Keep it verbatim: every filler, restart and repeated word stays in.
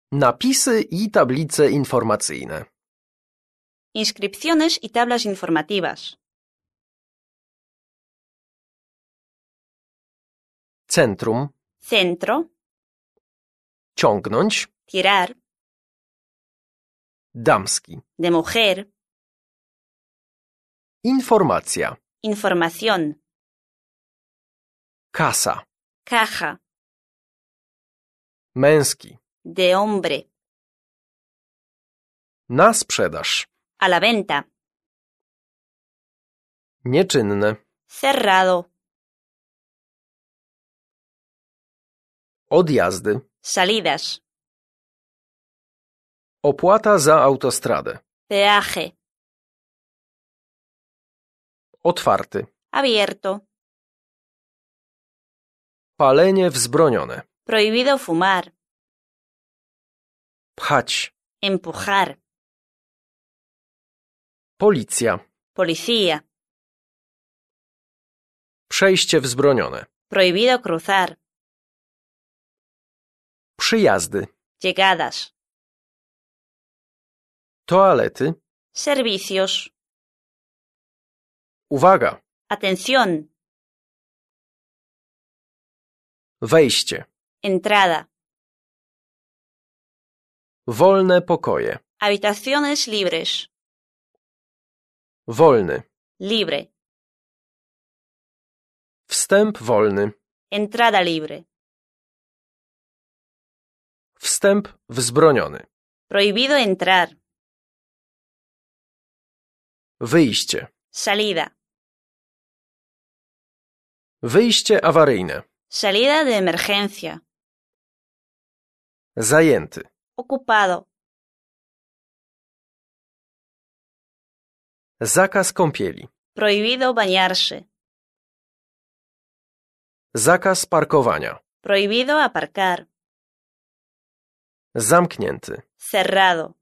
Napisy i tablice informacyjne. Inscripciones y tablas informativas. Centrum. Centro. Ciągnąć. Tirar. Damski. De mujer. Informacja. Información. Kasa. Caja. Męski. De hombre. Na sprzedaż. A la venta. Nieczynne. Cerrado. Odjazdy. Salidas. Opłata za autostradę. Peaje. Otwarty. Abierto. Palenie wzbronione. Prohibido fumar. Pchać. Empujar. Policja. Policía. Przejście wzbronione. Prohibido cruzar. Przyjazdy. Llegadas. Toalety. Servicios. Uwaga. Atención. Wejście. Entrada. Wolne pokoje. Habitaciones libres. Wolny. Libre. Wstęp wolny. Entrada libre. Wstęp wzbroniony. Prohibido entrar. Wyjście. Salida. Wyjście awaryjne. Salida de emergencia. Zajęty. Ocupado. Zakaz kąpieli. Prohibido bañarse. Zakaz parkowania. Prohibido aparcar. Zamknięty. Cerrado.